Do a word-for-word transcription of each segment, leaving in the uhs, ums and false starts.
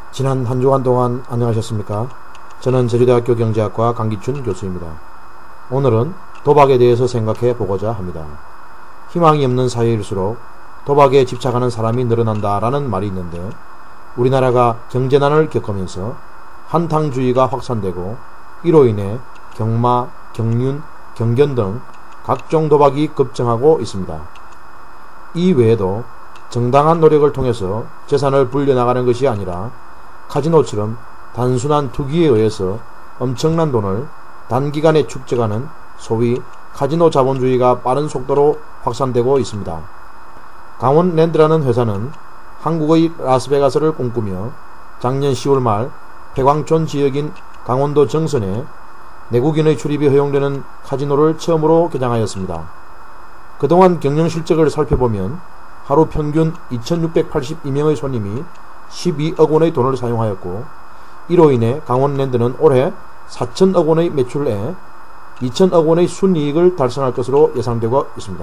지난 한 주간 동안 안녕하셨습니까? 저는 제주대학교 경제학과 강기춘 교수입니다. 오늘은 도박에 대해서 생각해 보고자 합니다. 희망이 없는 사회일수록 도박에 집착하는 사람이 늘어난다라는 말이 있는데, 우리나라가 경제난을 겪으면서 한탕주의가 확산되고 이로 인해 경마, 경륜, 경견 등 각종 도박이 급증하고 있습니다. 이 외에도 정당한 노력을 통해서 재산을 불려나가는 것이 아니라 카지노처럼 단순한 투기에 의해서 엄청난 돈을 단기간에 축적하는 소위 카지노 자본주의가 빠른 속도로 확산되고 있습니다. 강원랜드라는 회사는 한국의 라스베가스를 꿈꾸며 작년 시월 말 폐광촌 지역인 강원도 정선에 내국인의 출입이 허용되는 카지노를 처음으로 개장하였습니다. 그동안 경영 실적을 살펴보면 하루 평균 이천육백팔십이 명의 손님이 십이억 원의 돈을 사용하였고, 이로 인해 강원랜드는 올해 사천억 원의 매출에 이천억 원의 순이익을 달성할 것으로 예상되고 있습니다.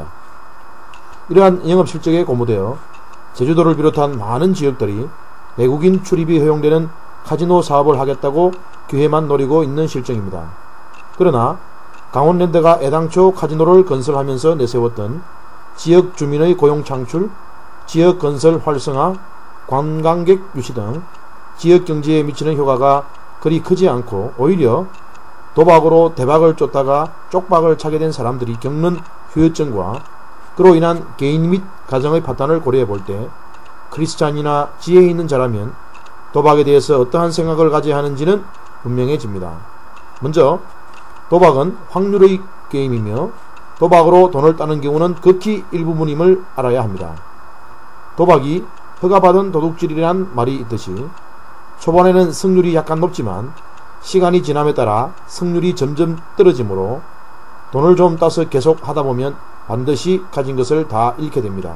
이러한 영업실적에 고무되어 제주도를 비롯한 많은 지역들이 외국인 출입이 허용되는 카지노 사업을 하겠다고 기회만 노리고 있는 실정입니다. 그러나 강원랜드가 애당초 카지노를 건설하면서 내세웠던 지역 주민의 고용 창출, 지역 건설 활성화, 관광객 유치 등 지역 경제에 미치는 효과가 그리 크지 않고 오히려 도박으로 대박을 쫓다가 쪽박을 차게 된 사람들이 겪는 후유증과 그로 인한 개인 및 가정의 파탄을 고려해 볼 때 크리스찬이나 지혜 있는 자라면 도박에 대해서 어떠한 생각을 가져야 하는지는 분명해집니다. 먼저 도박은 확률의 게임이며 도박으로 돈을 따는 경우는 극히 일부분임을 알아야 합니다. 도박이 허가받은 도둑질이란 말이 있듯이 초반에는 승률이 약간 높지만 시간이 지남에 따라 승률이 점점 떨어지므로 돈을 좀 따서 계속 하다보면 반드시 가진 것을 다 잃게 됩니다.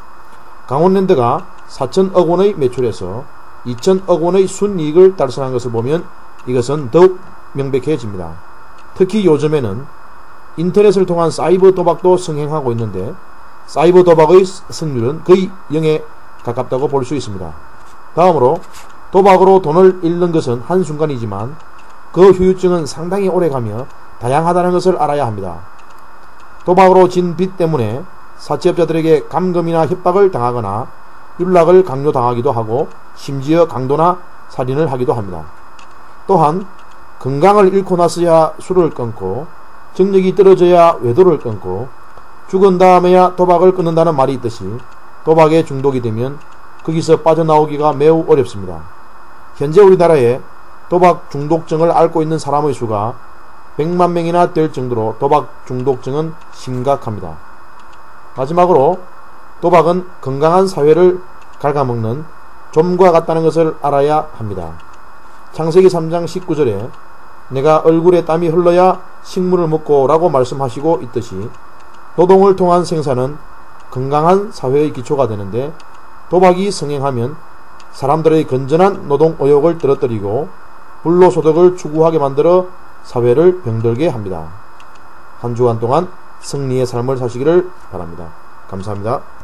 강원랜드가 사천억 원의 매출에서 이천억 원의 순이익을 달성한 것을 보면 이것은 더욱 명백해집니다. 특히 요즘에는 인터넷을 통한 사이버 도박도 성행하고 있는데 사이버 도박의 승률은 거의 영에 가깝다고 볼 수 있습니다. 다음으로 도박으로 돈을 잃는 것은 한순간이지만 그 후유증은 상당히 오래가며 다양하다는 것을 알아야 합니다. 도박으로 진 빚 때문에 사채업자들에게 감금이나 협박을 당하거나 윤락을 강요당하기도 하고 심지어 강도나 살인을 하기도 합니다. 또한 건강을 잃고 나서야 술을 끊고 정력이 떨어져야 외도를 끊고 죽은 다음에야 도박을 끊는다는 말이 있듯이 도박에 중독이 되면 거기서 빠져나오기가 매우 어렵습니다. 현재 우리나라에 도박 중독증을 앓고 있는 사람의 수가 백만 명이나 될 정도로 도박 중독증은 심각합니다. 마지막으로 도박은 건강한 사회를 갉아먹는 좀과 같다는 것을 알아야 합니다. 창세기 삼 장 십구 절에 내가 얼굴에 땀이 흘러야 식물을 먹고 라고 말씀하시고 있듯이 노동을 통한 생산은 건강한 사회의 기초가 되는데, 도박이 성행하면 사람들의 건전한 노동 의욕을 떨어뜨리고 불로소득을 추구하게 만들어 사회를 병들게 합니다. 한 주간 동안 승리의 삶을 사시기를 바랍니다. 감사합니다.